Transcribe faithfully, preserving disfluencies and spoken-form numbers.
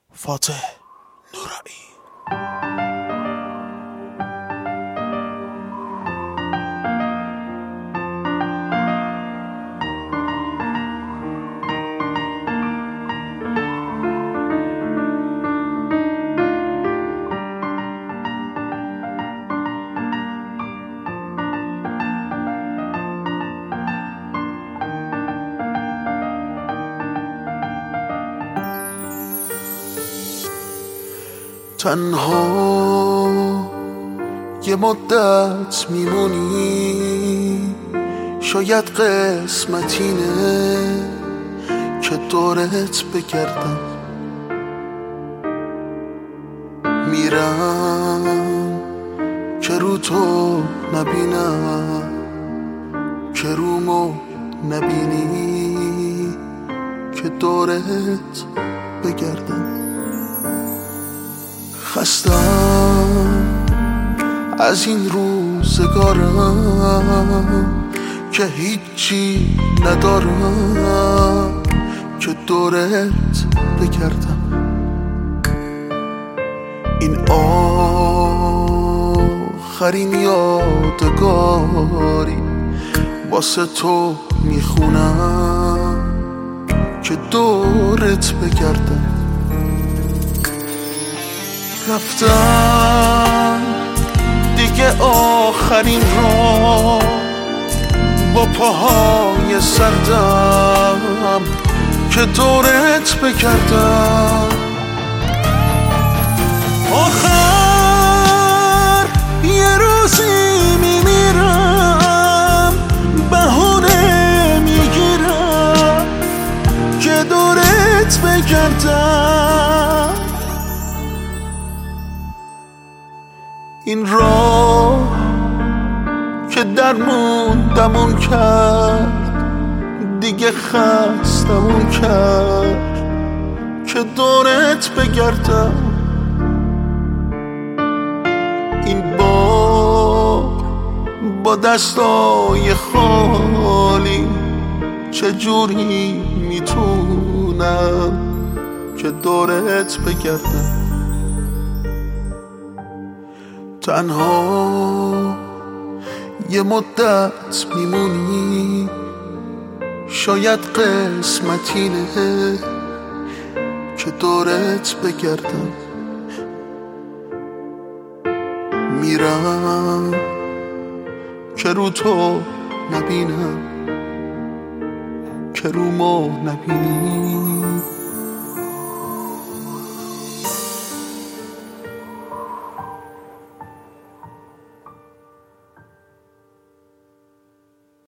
فاتح نورانی. تنها یه مدت میمونی، شاید قسمتینه که دورت بگردم. میرم که رو تو نبینم، که رومو نبینی، که دورت بگردم. خستم از این روزگارم که هیچی ندارم که دورت بگردم. این آخرین یادگاری واسه تو میخونم که دورت بگردم. رفتم دیگه آخرین راه با پاهای سردم که دورت بگردم. آخر یه روزی میمیرم، بهونه میگیرم که دورت بگردم. این راه که درموندمون کرد دیگه خستمون کرد که دورت بگردم. این بار با دستای خالی چجوری میتونم که دورت بگردم. تنها یه مدت میمونی، شاید قسمتینه که دورت بگردم. میرم که رو تو نبینم، که رومو نبینی،